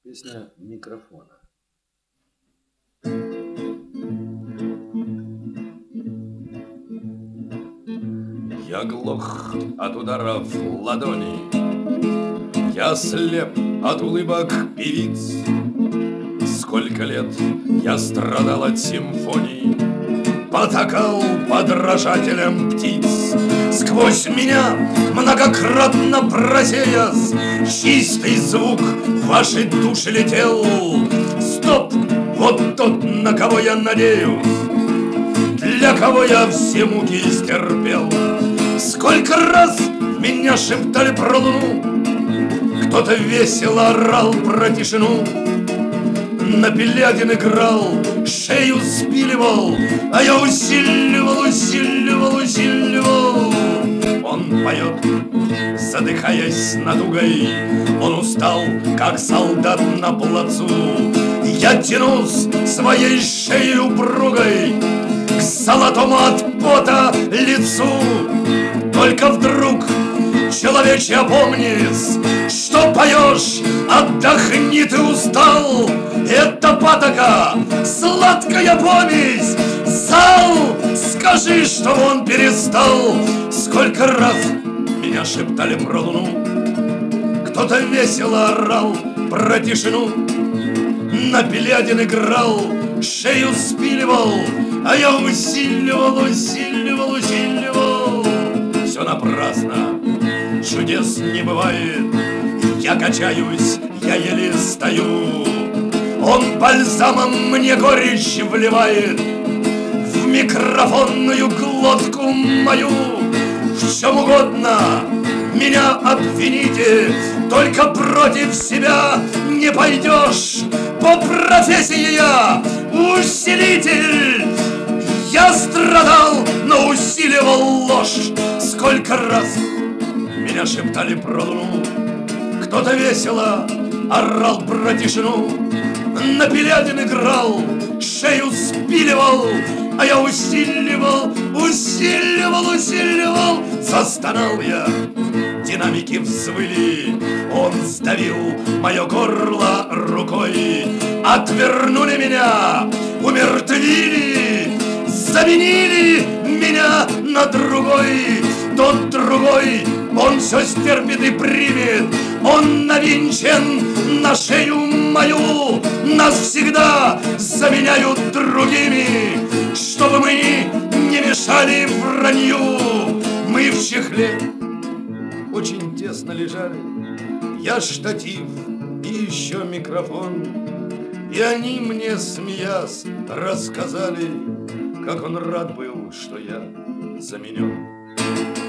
Песня микрофона. Я глох от ударов ладони, я слеп от улыбок певиц. Сколько лет я страдал от симфоний, потакал подражателям птиц. Сквозь меня многократно просеясь, чистый звук в ваши души летел. Стоп! Вот тот, на кого я надеюсь, для кого я все муки стерпел. Сколько раз меня шептали про луну, кто-то весело орал про тишину. На Пелядин играл, шею спиливал, а я усиливал. Он поет, задыхаясь надугой, он устал, как солдат на плацу. Я тянусь своей шеей упругой к золотому от пота лицу. Только вдруг, человече, опомнись, что поешь, отдохни, ты устал. Это патока, сладкая помесь. Зал, скажи, что он перестал. Сколько раз меня шептали про луну, кто-то весело орал про тишину. На Пелядин играл, шею спиливал, а я усиливал. Все напрасно, чудес не бывает. Я качаюсь, я еле стою. Он бальзамом мне горечь вливает в микрофонную глотку мою. В чем угодно меня обвините, только против себя не пойдешь. По профессии я усилитель. Я страдал, но усиливал ложь. Сколько раз меня шептали про луну, кто-то весело орал про тишину. На Пелядин играл, шею спиливал, а я усиливал. Застонал я, динамики взвыли, он сдавил мое горло рукой. Отвернули меня, умертвили, заменили меня на другой. Тот другой, он все стерпит и примет. Он навинчен на шею мою. Нас всегда заменяют другими, чтобы мы не мешали вранью. Мы в чехле очень тесно лежали, я штатив и еще микрофон. И они мне, смеясь, рассказали, как он рад был, что я заменен.